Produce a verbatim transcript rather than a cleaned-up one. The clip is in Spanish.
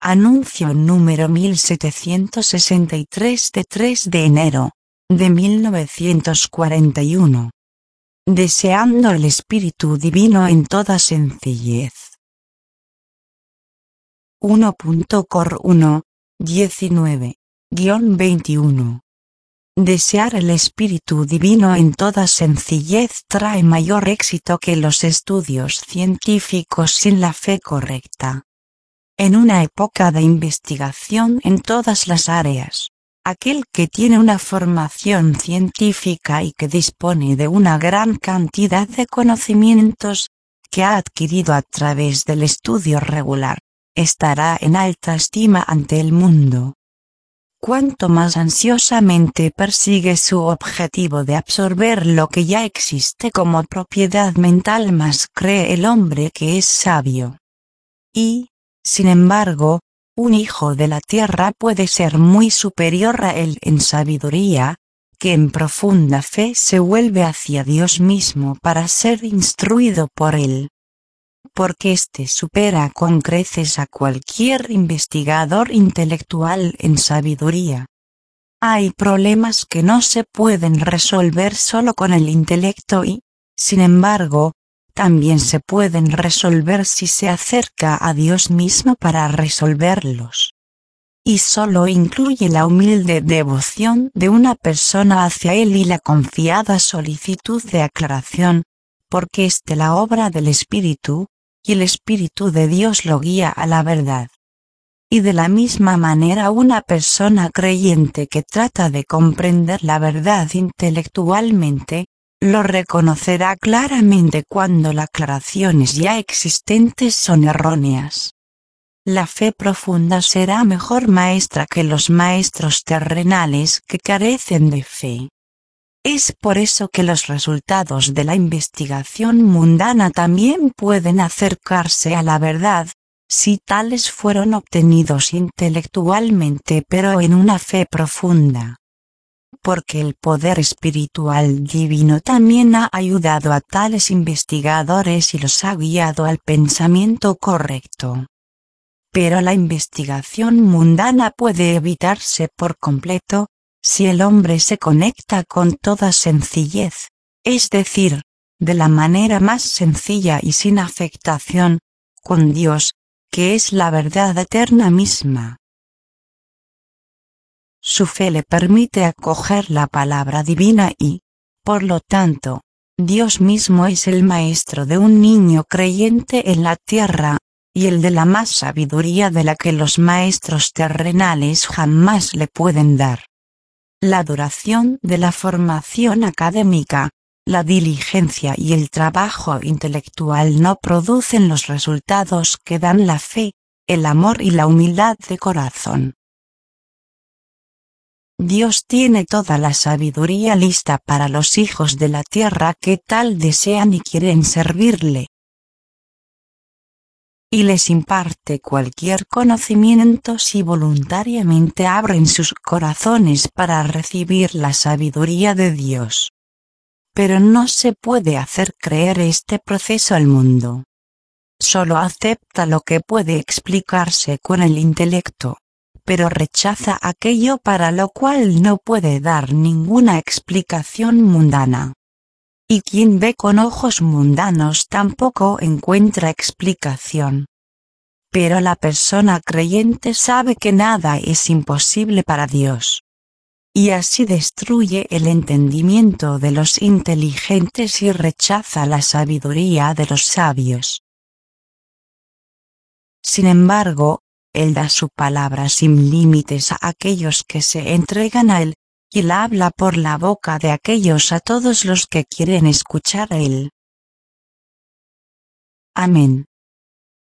Anuncio número mil setecientos sesenta y tres de tres de enero, de mil novecientos cuarenta y uno. Deseando el Espíritu Divino en toda sencillez. uno punto cor uno, diecinueve, veintiuno. Desear el Espíritu Divino en toda sencillez trae mayor éxito que los estudios científicos sin la fe correcta. En una época de investigación en todas las áreas, aquel que tiene una formación científica y que dispone de una gran cantidad de conocimientos, que ha adquirido a través del estudio regular, estará en alta estima ante el mundo. Cuanto más ansiosamente persigue su objetivo de absorber lo que ya existe como propiedad mental, más cree el hombre que es sabio. Y, sin embargo, un hijo de la tierra puede ser muy superior a él en sabiduría, que en profunda fe se vuelve hacia Dios mismo para ser instruido por él. Porque éste supera con creces a cualquier investigador intelectual en sabiduría. Hay problemas que no se pueden resolver solo con el intelecto y, sin embargo, también se pueden resolver si se acerca a Dios mismo para resolverlos. Y solo incluye la humilde devoción de una persona hacia Él y la confiada solicitud de aclaración, porque es de la obra del Espíritu, y el Espíritu de Dios lo guía a la verdad. Y de la misma manera una persona creyente que trata de comprender la verdad intelectualmente, lo reconocerá claramente cuando las aclaraciones ya existentes son erróneas. La fe profunda será mejor maestra que los maestros terrenales que carecen de fe. Es por eso que los resultados de la investigación mundana también pueden acercarse a la verdad, si tales fueron obtenidos intelectualmente pero en una fe profunda. Porque el poder espiritual divino también ha ayudado a tales investigadores y los ha guiado al pensamiento correcto. Pero la investigación mundana puede evitarse por completo, si el hombre se conecta con toda sencillez, es decir, de la manera más sencilla y sin afectación, con Dios, que es la verdad eterna misma. Su fe le permite acoger la palabra divina y, por lo tanto, Dios mismo es el maestro de un niño creyente en la tierra, y el de la más sabiduría de la que los maestros terrenales jamás le pueden dar. La duración de la formación académica, la diligencia y el trabajo intelectual no producen los resultados que dan la fe, el amor y la humildad de corazón. Dios tiene toda la sabiduría lista para los hijos de la tierra que tal desean y quieren servirle. Y les imparte cualquier conocimiento si voluntariamente abren sus corazones para recibir la sabiduría de Dios. Pero no se puede hacer creer este proceso al mundo. Solo acepta lo que puede explicarse con el intelecto, pero rechaza aquello para lo cual no puede dar ninguna explicación mundana. Y quien ve con ojos mundanos tampoco encuentra explicación. Pero la persona creyente sabe que nada es imposible para Dios. Y así destruye el entendimiento de los inteligentes y rechaza la sabiduría de los sabios. Sin embargo, Él da su palabra sin límites a aquellos que se entregan a Él, y la habla por la boca de aquellos a todos los que quieren escuchar a Él. Amén.